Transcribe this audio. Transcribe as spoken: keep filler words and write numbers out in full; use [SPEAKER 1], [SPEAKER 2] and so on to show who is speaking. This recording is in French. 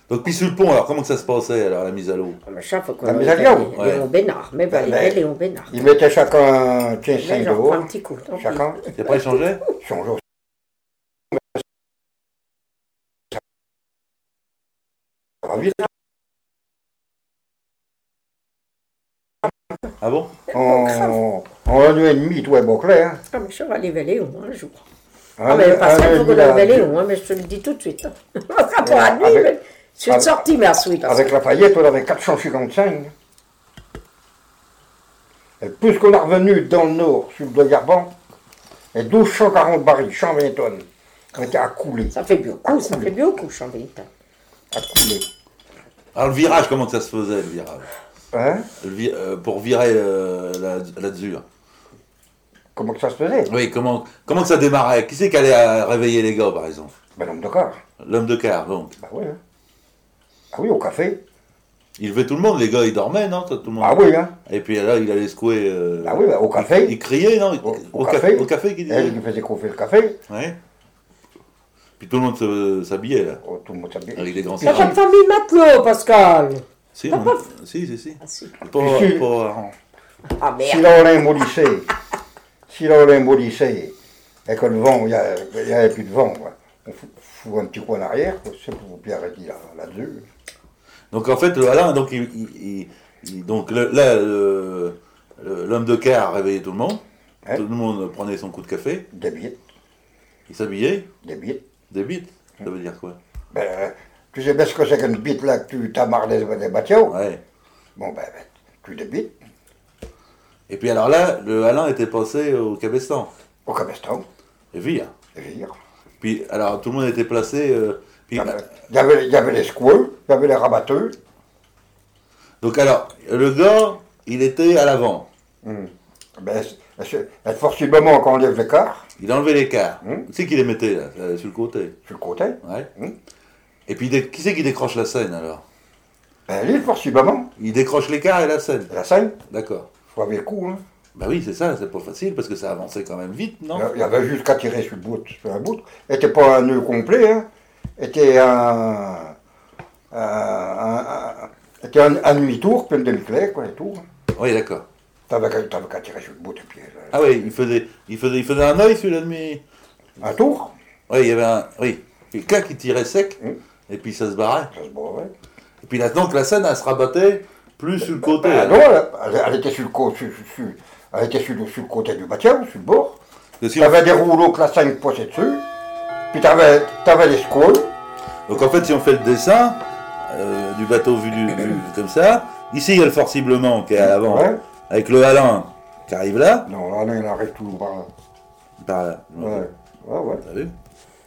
[SPEAKER 1] Donc, puis sur le pont, alors, comment que ça se passait, alors, la mise à l'eau?
[SPEAKER 2] Mais ça, faut qu'on
[SPEAKER 3] La
[SPEAKER 2] mette
[SPEAKER 3] mise à Lyon.
[SPEAKER 2] Léon
[SPEAKER 1] Ouais.
[SPEAKER 2] Bénard. Mais
[SPEAKER 3] Ben,
[SPEAKER 2] ben,
[SPEAKER 3] ben,
[SPEAKER 2] Léon Bénard.
[SPEAKER 3] Ils mettaient chacun quinze
[SPEAKER 2] Mais
[SPEAKER 3] cinq
[SPEAKER 2] j'en
[SPEAKER 3] euros.
[SPEAKER 2] prends un petit coup. tant pis.
[SPEAKER 3] Chacun.
[SPEAKER 1] Et après, ils changeaient?
[SPEAKER 3] Ils changeaient aussi. Ça va vite.
[SPEAKER 1] Ah bon?
[SPEAKER 3] En, en un an et demi, tout est bouclé. Hein.
[SPEAKER 2] Ah, mais ça va aller Léon un jour.
[SPEAKER 3] Un,
[SPEAKER 2] Ah, mais Pascal,
[SPEAKER 3] un
[SPEAKER 2] il
[SPEAKER 3] an
[SPEAKER 2] faut
[SPEAKER 3] et
[SPEAKER 2] qu'on
[SPEAKER 3] demi,
[SPEAKER 2] aille
[SPEAKER 3] là,
[SPEAKER 2] Léon, hein, mais je te le dis tout de suite. Hein. On sera pas à nuit,
[SPEAKER 3] Avec-
[SPEAKER 2] mais je suis
[SPEAKER 3] avec-
[SPEAKER 2] sortie, mais à suite.
[SPEAKER 3] Avec Lafayette, on avait quatre cent cinquante-cinq. Et plus qu'on est revenu dans le nord, sur le Garban, et douze cent quarante barils, cent vingt tonnes. On était à couler.
[SPEAKER 2] Ça fait beaucoup, ça fait beaucoup, Chambéry.
[SPEAKER 3] À couler.
[SPEAKER 1] Alors, le virage, comment que ça se faisait, le virage?
[SPEAKER 3] Hein?
[SPEAKER 1] Le vi- euh, pour virer euh, la, la Dzur.
[SPEAKER 3] Comment que ça se faisait?
[SPEAKER 1] Oui, comment, comment que ça démarrait? Qui c'est qui allait à réveiller les gars, par exemple?
[SPEAKER 3] Ben, l'homme de car.
[SPEAKER 1] L'homme de car, donc.
[SPEAKER 3] Ben oui, hein. Ah oui, au café.
[SPEAKER 1] Il levait tout le monde, les gars, ils dormaient, non? Tout le monde.
[SPEAKER 3] Ah oui, hein.
[SPEAKER 1] Et puis là, il allait secouer. Euh...
[SPEAKER 3] Ah oui, ben, au café.
[SPEAKER 1] Il criait, non?
[SPEAKER 3] Au, au
[SPEAKER 1] ca-
[SPEAKER 3] café.
[SPEAKER 1] Au café, qu'il disait.
[SPEAKER 3] Elle qui faisait chauffer le café.
[SPEAKER 1] Ouais. Puis tout le monde se- s'habillait, là.
[SPEAKER 3] Oh, tout le monde s'habillait.
[SPEAKER 1] Avec des grands
[SPEAKER 2] T'as pas
[SPEAKER 1] sarraux.
[SPEAKER 2] de famille matelot, Pascal.
[SPEAKER 1] Si,
[SPEAKER 2] T'as
[SPEAKER 1] on-
[SPEAKER 2] pas-
[SPEAKER 1] si, si, si.
[SPEAKER 2] Ah, si.
[SPEAKER 1] Pas,
[SPEAKER 3] Si.
[SPEAKER 1] pas-
[SPEAKER 2] Ah,
[SPEAKER 3] Si
[SPEAKER 2] merde.
[SPEAKER 3] là on l'émollissait, si là on l'émollissait, et que le vent, il n'y avait plus de vent, quoi. On fout, fout un petit coup en arrière, quoi, c'est pour bien arrêter là- là-dessus.
[SPEAKER 1] Donc en fait, le Alain, donc, il, il- il- il- donc le- là, le- le- l'homme de car réveillait tout le monde.
[SPEAKER 3] Ouais.
[SPEAKER 1] Tout le monde prenait son coup de café.
[SPEAKER 3] Des bites,
[SPEAKER 1] Il s'habillait.
[SPEAKER 3] des bites.
[SPEAKER 1] Des bites. Ça veut dire quoi?
[SPEAKER 3] Ben, tu sais bien ce que c'est qu'une bite là que tu t'amarres des, des bateaux?
[SPEAKER 1] Ouais.
[SPEAKER 3] Bon, ben, ben, tu débites
[SPEAKER 1] Et puis alors là, le Alain était passé au Cabestan.
[SPEAKER 3] au cabestan,
[SPEAKER 1] Et vire.
[SPEAKER 3] et vire.
[SPEAKER 1] Puis alors tout le monde était placé. euh,
[SPEAKER 3] Il
[SPEAKER 1] puis,
[SPEAKER 3] y avait- il y avait, il y avait les squeux, il y avait les rabatteux.
[SPEAKER 1] donc alors, le gars, il était à l'avant.
[SPEAKER 3] Hum. Ben, c'est- c'est- c'est forcément quand on lève l'écart,
[SPEAKER 1] Il enlevait les cars.
[SPEAKER 3] Hum.
[SPEAKER 1] Qui c'est qui les mettait là, euh, sur le côté?
[SPEAKER 3] sur le côté,
[SPEAKER 1] Ouais.
[SPEAKER 3] Hum.
[SPEAKER 1] Et puis dé- qui c'est qui décroche la scène alors?
[SPEAKER 3] ben, l'île forcément,
[SPEAKER 1] Il décroche les cars et la scène.
[SPEAKER 3] la scène,
[SPEAKER 1] D'accord.
[SPEAKER 3] faut avoir le coup, hein.
[SPEAKER 1] Bah oui, c'est ça, c'est pas facile parce que ça avançait quand même vite, non?
[SPEAKER 3] Il y avait juste qu'à tirer sur le bout, sur un bout. C'était pas un nœud complet, hein. Était un, un, un, un- était un, un demi-tour, puis un demi-clé, quoi, et tout.
[SPEAKER 1] Oui, d'accord.
[SPEAKER 3] T'avais qu'à t'avais qu'à tirer sur le bout, et puis euh,
[SPEAKER 1] Ah oui, il faisait, il faisait, il faisait un œil sur l'ennemi.
[SPEAKER 3] un tour,
[SPEAKER 1] Oui, il y avait un, oui. Puis clac, il tirait sec,
[SPEAKER 3] Hum.
[SPEAKER 1] et puis ça se barrait.
[SPEAKER 3] ça se barrait.
[SPEAKER 1] Et puis maintenant que la scène, elle se rabattait plus sur le côté.
[SPEAKER 3] Ben
[SPEAKER 1] hein.
[SPEAKER 3] non, elle, elle- elle était sur le, co- sur, sur- sur- elle était sur, le, sur le côté du bateau, sur le bord.
[SPEAKER 1] Parce que si on-
[SPEAKER 3] T'avais des rouleaux que la cinq poissait dessus, puis t'avais avais les squoles.
[SPEAKER 1] Donc en fait, si on fait le dessin euh, du bateau vu, du- vu comme ça, ici il y a le forciblement qui est à l'avant,
[SPEAKER 3] Ouais.
[SPEAKER 1] avec le Alain qui arrive là,
[SPEAKER 3] Non, là, là, il arrive toujours par là.
[SPEAKER 1] par là.
[SPEAKER 3] Ouais, ouais, ouais.
[SPEAKER 1] T'as vu?